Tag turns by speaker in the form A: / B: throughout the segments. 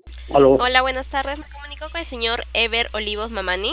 A: Aló.
B: Hola, buenas tardes. Me comunico con el señor Ever Olivos Mamani.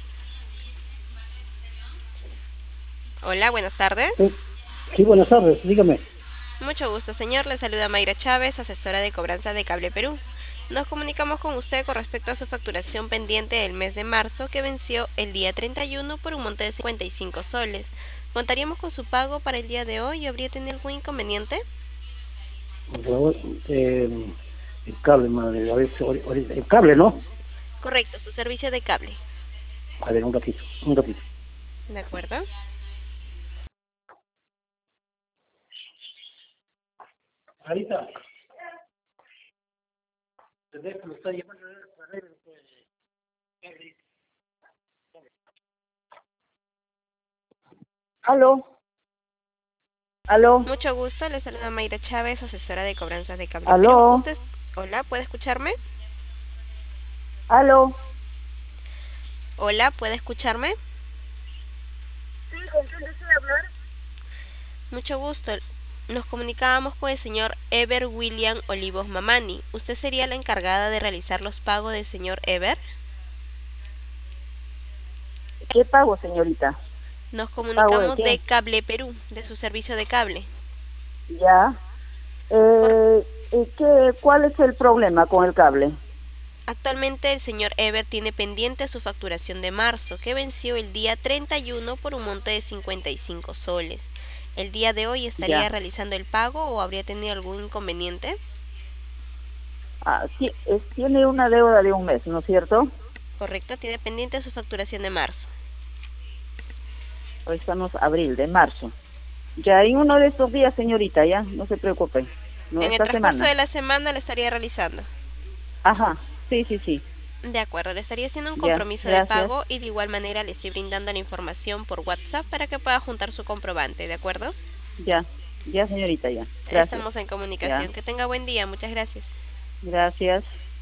B: Hola, buenas tardes.
A: Sí, sí, buenas tardes, dígame.
B: Mucho gusto, señor. Le saluda Mayra Chávez, asesora de cobranza de Cable Perú. Nos comunicamos con usted con respecto a su facturación pendiente del mes de marzo que venció el día 31 por un monte de 55 soles. ¿Contaríamos con su pago para el día de hoy o habría tenido algún inconveniente?
A: Por favor, el cable, madre, a ver, el cable, ¿no?
B: Correcto, su servicio de cable.
A: A ver, un ratito, un ratito.
B: ¿De acuerdo?
A: Ahorita, el teléfono está llamando. Aló, aló,
B: Mucho gusto. Le saluda Mayra Chávez, asesora de cobranzas de Cable Perú.
A: aló,
B: ¿Usted, hola, puede escucharme?
A: aló.
B: Hola, ¿puede escucharme?
A: Sí, ¿con quién desea hablar?
B: Mucho gusto. Nos comunicábamos con el señor Ever William Olivos Mamani. ¿Usted sería la encargada de realizar los pagos del señor Ever?
A: ¿Qué pago, señorita?
B: Nos
A: ¿Pago de
B: comunicamos de
A: qué?
B: Cable Perú, de su servicio de cable.
A: Ya.
B: Cor-
A: ¿Cuál es el problema con el cable?
B: Actualmente el señor Ever tiene pendiente su facturación de marzo, que venció el día 31 por un monto de 55 soles. ¿El día de hoy estaría
A: Ya.
B: realizando el pago o habría tenido algún inconveniente?
A: Ah, tiene una deuda de un mes, ¿no es cierto?
B: Correcto, tiene pendiente su facturación de marzo.
A: Hoy estamos abril, de marzo. Ya en uno de estos días, señorita, ya, no se preocupe. No,
B: En el
A: esta
B: transcurso
A: semana.
B: de la semana lo estaría realizando.
A: Ajá, sí, sí, sí.
B: De acuerdo, le estaría haciendo un
A: Ya,
B: compromiso de
A: gracias.
B: pago y de igual manera le estoy brindando la información por WhatsApp para que pueda juntar su comprobante, ¿de acuerdo?
A: Ya, ya, señorita, ya. Gracias.
B: Estamos en
A: Ya,
B: comunicación. Que tenga buen día, muchas gracias.
A: gracias.